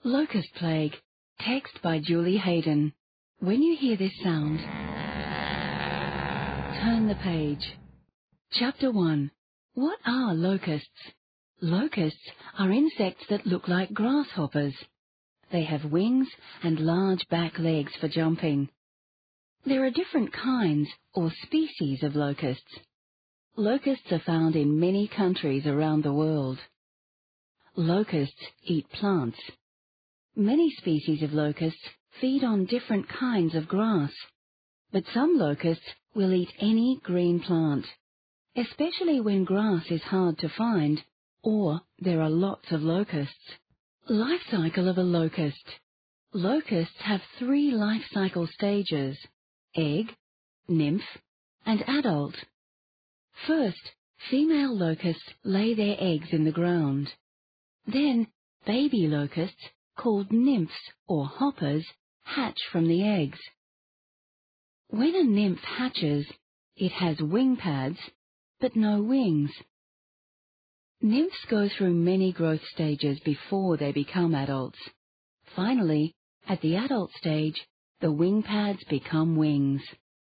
Locust Plague. Text by Julie Hayden. When you hear this sound, turn the page. Chapter 1. What are locusts? Locusts are insects that look like grasshoppers. They have wings and large back legs for jumping. There are different kinds or species of locusts. Locusts are found in many countries around the world. Locusts eat plants. Many species of locusts feed on different kinds of grass, but some locusts will eat any green plant, especially when grass is hard to find or there are lots of locusts. Life cycle of a locust. Locusts have 3 life cycle stages: egg, nymph, and adult. First, female locusts lay their eggs in the ground. Then, baby locusts, called nymphs or hoppers, hatch from the eggs. When a nymph hatches, it has wing pads, but no wings. Nymphs go through many growth stages before they become adults. Finally, at the adult stage, the wing pads become wings.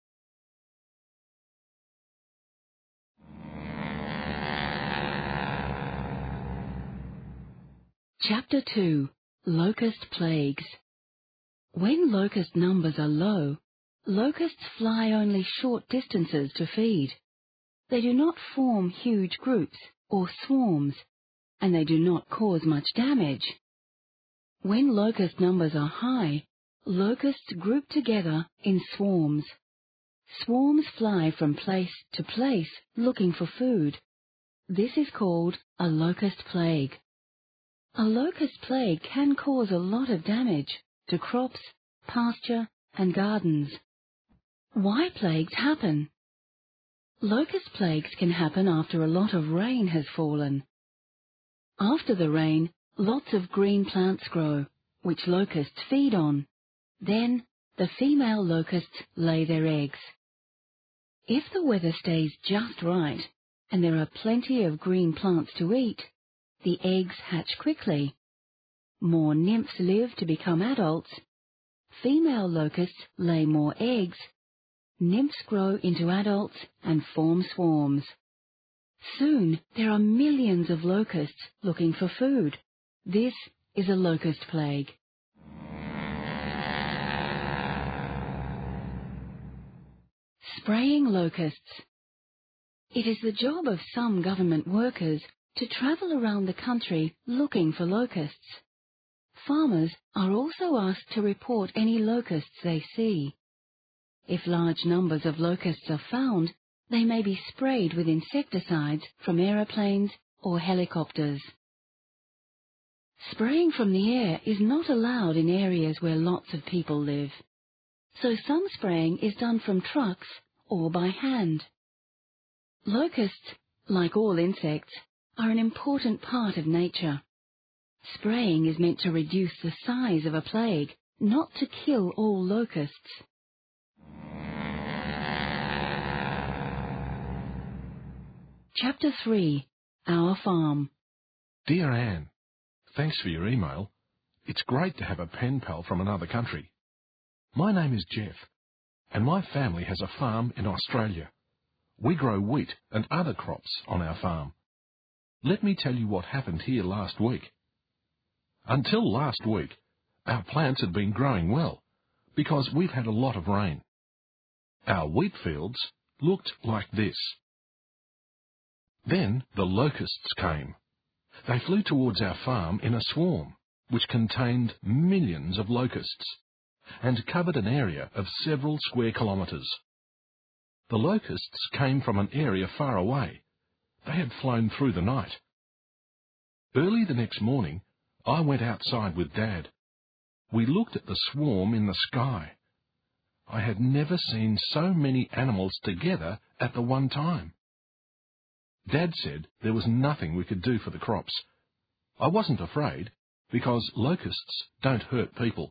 Chapter 2. Locust Plagues. When locust numbers are low, locusts fly only short distances to feed. They do not form huge groups or swarms, and they do not cause much damage. When locust numbers are high, locusts group together in swarms. Swarms fly from place to place looking for food. This is called a locust plague. A locust plague can cause a lot of damage to crops, pasture, and gardens. Why plagues happen? Locust plagues can happen after a lot of rain has fallen. After the rain, lots of green plants grow, which locusts feed on. Then, the female locusts lay their eggs. If the weather stays just right, and there are plenty of green plants to eat, the eggs hatch quickly. More nymphs live to become adults. Female locusts lay more eggs. Nymphs grow into adults and form swarms. Soon there are millions of locusts looking for food. This is a locust plague. Spraying locusts. It is the job of some government workers to travel around the country looking for locusts. Farmers are also asked to report any locusts they see. If large numbers of locusts are found, they may be sprayed with insecticides from aeroplanes or helicopters. Spraying from the air is not allowed in areas where lots of people live, so some spraying is done from trucks or by hand. Locusts, like all insects, are an important part of nature. Spraying is meant to reduce the size of a plague, not to kill all locusts. Chapter 3. Our Farm. Dear Anne, thanks for your email. It's great to have a pen pal from another country. My name is Jeff, and my family has a farm in Australia. We grow wheat and other crops on our farm. Let me tell you what happened here last week. Until last week, our plants had been growing well because we've had a lot of rain. Our wheat fields looked like this. Then the locusts came. They flew towards our farm in a swarm, which contained millions of locusts, and covered an area of several square kilometres. The locusts came from an area far away. They had flown through the night. Early the next morning, I went outside with Dad. We looked at the swarm in the sky. I had never seen so many animals together at the one time. Dad said there was nothing we could do for the crops. I wasn't afraid, because locusts don't hurt people.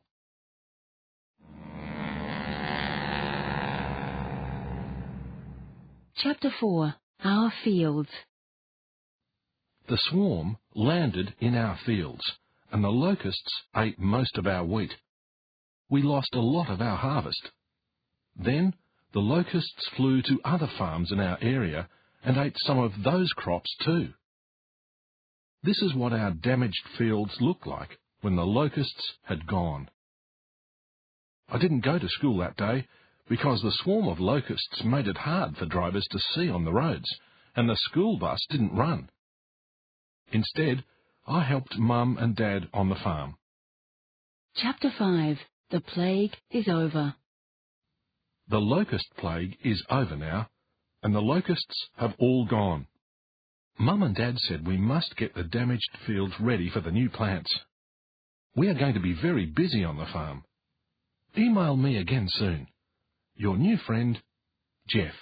Chapter 4. Our Fields. The swarm landed in our fields, and the locusts ate most of our wheat. We lost a lot of our harvest. Then the locusts flew to other farms in our area and ate some of those crops too. This is what our damaged fields looked like when the locusts had gone. I didn't go to school that day because the swarm of locusts made it hard for drivers to see on the roads, and the school bus didn't run. Instead, I helped Mum and Dad on the farm. Chapter 5. The plague is over. The locust plague is over now, and the locusts have all gone. Mum and Dad said we must get the damaged fields ready for the new plants. We are going to be very busy on the farm. Email me again soon. Your new friend, Jeff.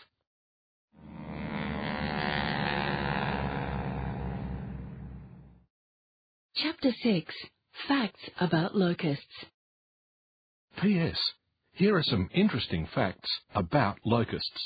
Chapter 6. Facts about locusts. P.S. Here are some interesting facts about locusts.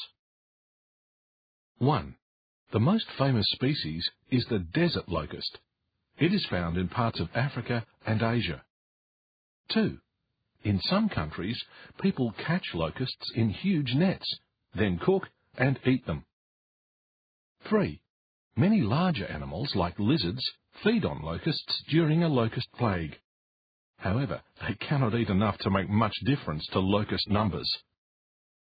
1. The most famous species is the desert locust. It is found in parts of Africa and Asia. 2. In some countries, people catch locusts in huge nets, then cook and eat them. 3. Many larger animals, like lizards, feed on locusts during a locust plague. However, they cannot eat enough to make much difference to locust numbers.